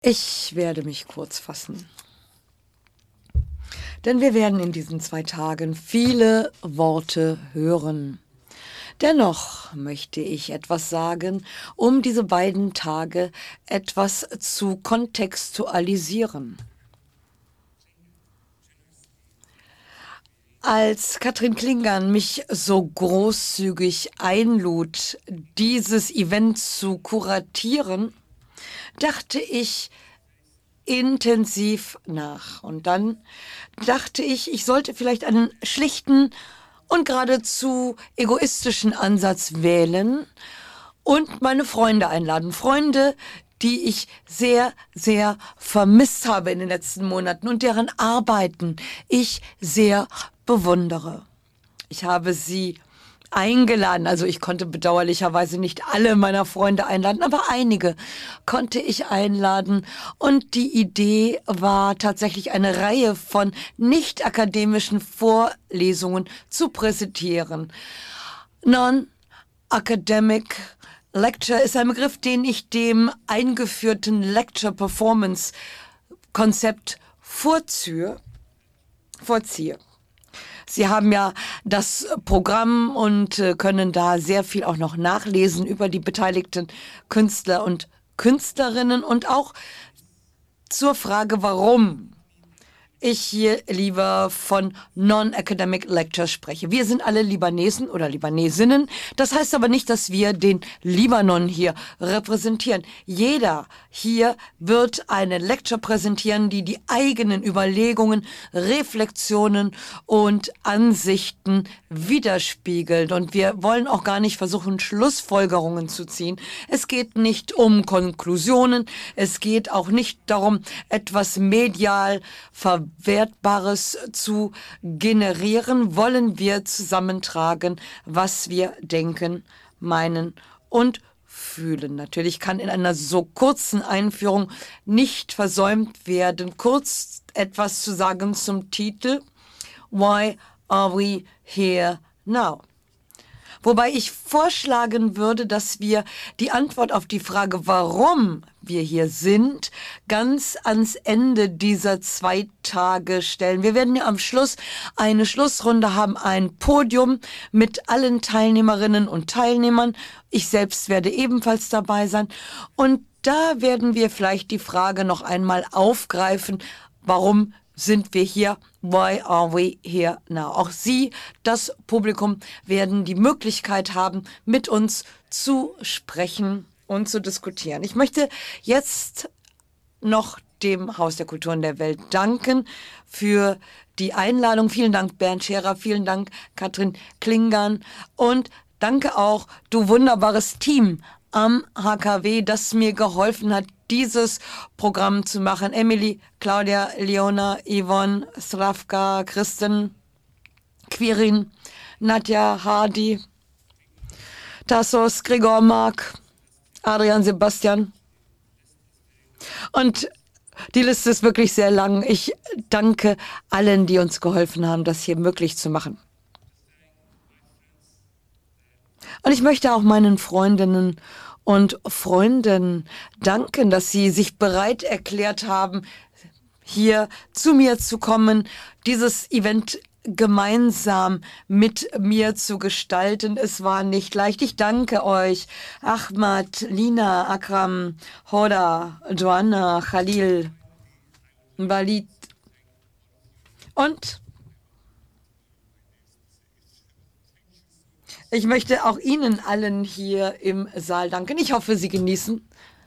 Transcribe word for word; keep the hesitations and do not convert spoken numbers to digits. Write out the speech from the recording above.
Ich werde mich kurz fassen, denn wir werden in diesen zwei Tagen viele Worte hören. Dennoch möchte ich etwas sagen, um diese beiden Tage etwas zu kontextualisieren. Als Katrin Klingan mich so großzügig einlud, dieses Event zu kuratieren, dachte ich intensiv nach. Und dann dachte ich, ich sollte vielleicht einen schlichten und geradezu egoistischen Ansatz wählen und meine Freunde einladen. Freunde, die ich sehr, sehr vermisst habe in den letzten Monaten und deren Arbeiten ich sehr bewundere. Ich habe sie eingeladen, also ich konnte bedauerlicherweise nicht alle meiner Freunde einladen, aber einige konnte ich einladen und die Idee war tatsächlich eine Reihe von nicht akademischen Vorlesungen zu präsentieren. Non-Academic Lecture ist ein Begriff, den ich dem eingeführten Lecture Performance Konzept vorziehe. vorziehe. Sie haben ja das Programm und äh, können da sehr viel auch noch nachlesen über die beteiligten Künstler und Künstlerinnen und auch zur Frage, warum ich hier lieber von Non-Academic Lecture spreche. Wir sind alle Libanesen oder Libanesinnen. Das heißt aber nicht, dass wir den Libanon hier repräsentieren. Jeder hier wird eine Lecture präsentieren, die die eigenen Überlegungen, Reflexionen und Ansichten widerspiegelt. Und wir wollen auch gar nicht versuchen, Schlussfolgerungen zu ziehen. Es geht nicht um Konklusionen. Es geht auch nicht darum, etwas medial verwertbares zu generieren, wollen wir zusammentragen, was wir denken, meinen und fühlen. Natürlich kann in einer so kurzen Einführung nicht versäumt werden, kurz etwas zu sagen zum Titel Why are we here now? Wobei ich vorschlagen würde, dass wir die Antwort auf die Frage, warum wir hier sind, ganz ans Ende dieser zwei Tage stellen. Wir werden ja am Schluss eine Schlussrunde haben, ein Podium mit allen Teilnehmerinnen und Teilnehmern. Ich selbst werde ebenfalls dabei sein. Und da werden wir vielleicht die Frage noch einmal aufgreifen, warum sind wir hier? Why are we here now? Auch Sie, das Publikum, werden die Möglichkeit haben, mit uns zu sprechen und zu diskutieren. Ich möchte jetzt noch dem Haus der Kulturen der Welt danken für die Einladung. Vielen Dank, Bernd Scherer. Vielen Dank, Katrin Klingan. Und danke auch, du wunderbares Team am H K W, das mir geholfen hat, dieses Programm zu machen. Emily, Claudia, Leona, Yvonne, Slavka, Kristen, Quirin, Nadja, Hardy, Tassos, Gregor, Mark, Adrian, Sebastian. Und die Liste ist wirklich sehr lang. Ich danke allen, die uns geholfen haben, das hier möglich zu machen. Und ich möchte auch meinen Freundinnen und Freunden danken, dass sie sich bereit erklärt haben, hier zu mir zu kommen, dieses Event gemeinsam mit mir zu gestalten. Es war nicht leicht. Ich danke euch, Ahmad, Lina, Akram, Hoda, Joanna, Khalil, Walid und ich möchte auch Ihnen allen hier im Saal danken. Ich hoffe, Sie genießen